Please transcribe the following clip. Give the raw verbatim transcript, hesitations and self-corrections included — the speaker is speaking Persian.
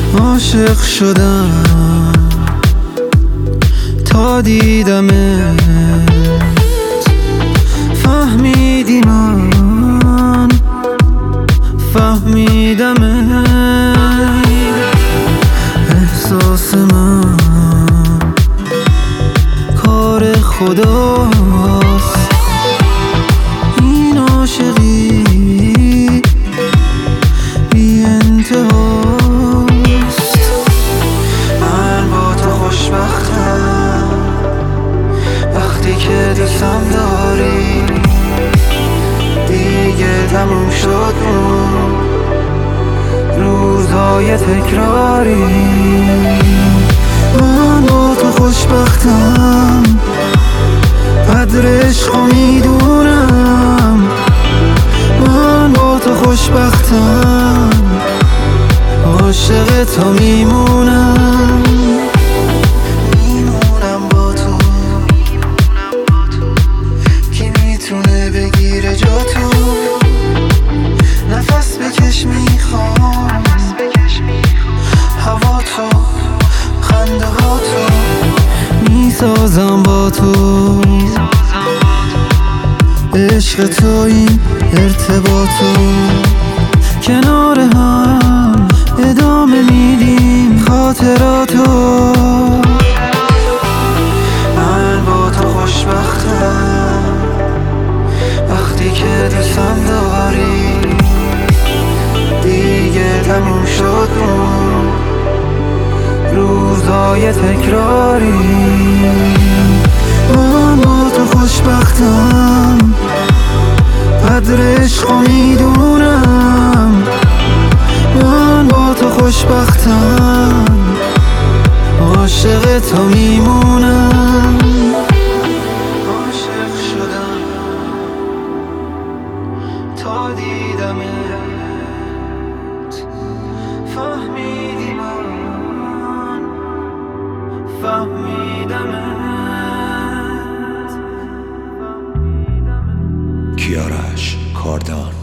عاشق شدم تا دیدمت، فهمیدی من فهمیدمت. احساس من کار خداست، این عاشقی بی انتهاست. من با تو خوشبختم وقتی که دوستم داری، دیگه تموم شد اون روزهای تکراری. من با تو خوشبختم، قدر عشقو میدونم. من با تو خوشبختم، عاشق تو میمونم. میمونم با تو، کی میتونه بگیره جا تو؟ نفس بکش میخوام، هوا تو، خنده ها تو. میسازم با تو عشق تو، این ارتباطو کنار هم ادامه میدیم خاطراتو. من با تو خوشبختم وقتی که دوستم داری، دیگه تموم شد اون روزهای تکراری. من با تو خوشبختم، قدر عشقو میدونم. من با تو خوشبختم، عاشق تو میمونم. عاشق شدم تا دیدمت، فهمیدی من فهمیدمت. کیارش کاردان.